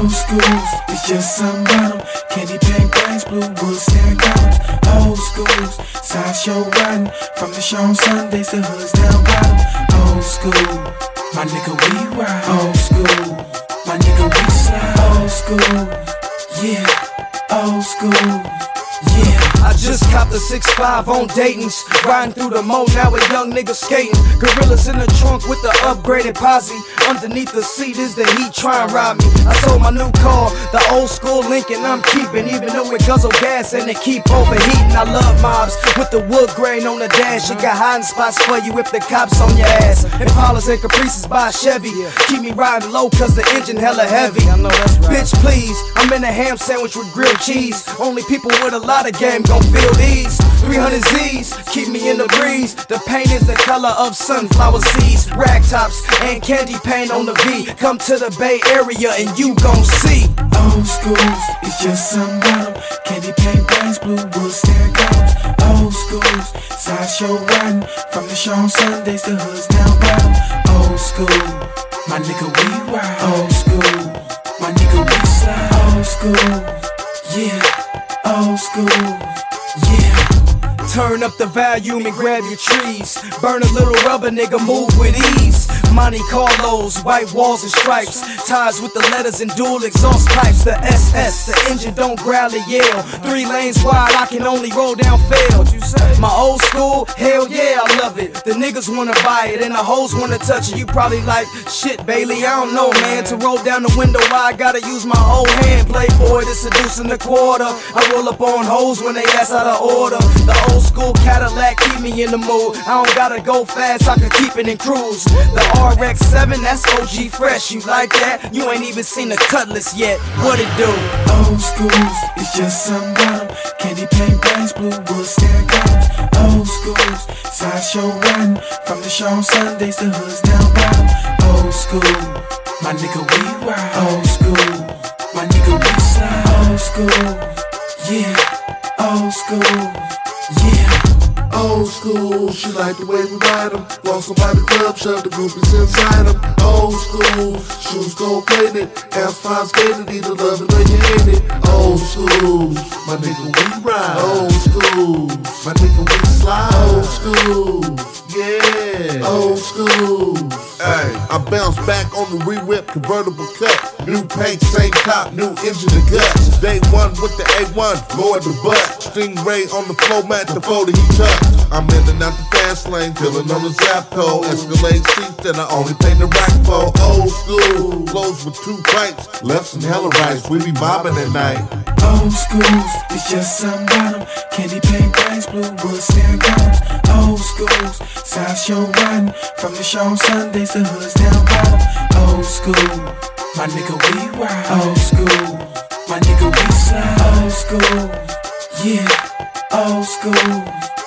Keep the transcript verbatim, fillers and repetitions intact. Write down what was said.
Old schools, it's just some bottom. Candy paint brains, blue wood stand columns. Old schools, sideshow riding. From the show on Sundays, the hoods down bottom. Old school, my nigga we ride. Old school, my nigga we slide. Old school, yeah. Old school, yeah. I just copped a six five on Dayton's. Riding through the mo now with young niggas skating. Gorillas in the trunk with the upgraded posse. Underneath the seat is the heat, try and rob me. I sold my new car, the old school Lincoln I'm keeping. Even though it guzzle gas and it keep overheating. I love mobs with the wood grain on the dash. It got hiding spots for you if the cops on your ass. Impalas and Caprices by Chevy. Keep me riding low cause the engine hella heavy. I know that's right. Bitch please, I'm in a ham sandwich with grilled cheese. Only people with a lot of game gon' feel these. three hundred Z's, keep me in the breeze. The paint is the color of sunflower seeds. Rag tops and candy paint on the V. Come to the Bay Area and you gon' see. Old schools, it's just some bottom. Candy paint brains, blue wood stand columns. Old schools, sideshow riding. From the show on Sundays, the hoods down bottom. Old school, my nigga we ride. Old school, my nigga we slide. Old school, yeah. Old school, yeah. Turn up the volume and grab your trees. Burn a little rubber, nigga, move with ease. Monte Carlos, white walls and stripes. Ties with the letters and dual exhaust pipes. The S S, the engine don't growl or yell. Three lanes wide, I can only roll down fail. My old school, hell yeah, I love it. The niggas wanna buy it and the hoes wanna touch it. You probably like, shit, Bailey, I don't know, man. To roll down the window, I gotta use my whole hand. Playboy, to seduce in the quarter. I roll up on hoes when they ask out of order. The old school Cadillac keep me in the mood. I don't gotta go fast, I can keep it in cruise. The R X seven, that's O G fresh. You like that? You ain't even seen the Cutlass yet. What it do? Old schools, it's just some bottom. Candy paint brains, blue wood stand columns. Old schools, sideshow riding. From the show on Sundays, the hoods down bottom. Old school, my nigga we ride. Old school, my nigga we slide. Old school, yeah. Old school, yeah. Old school, she like the way we ride them. Walk somebody club, shove the groupies inside them. Old school, shoes gold plated, ass fine skated, either love it or you hate it. Old school, my nigga we ride. Old school, my nigga we slide. Old school, yeah. Old school. Hey, I bounce back on the re-whip convertible cut. New paint, same top, new engine and guts. Day one with the A one, lower the butt. Stingray on the floor mat, the folder he touched. I'm in and out the fast lane, feeling on the Zapco. Escalade seats that I only pay the rack for. Old school, clothes with two pipes, lefts and hella rights, we be mobbing at night. Old schools, it's just some bottom. Candy paint brains, blue wood stand columns. Old schools, sideshow riding. From the show on Sundays, the hoods down bottom. Old school, my nigga we ride. Old school, my nigga we slide. Old school, yeah. Old school.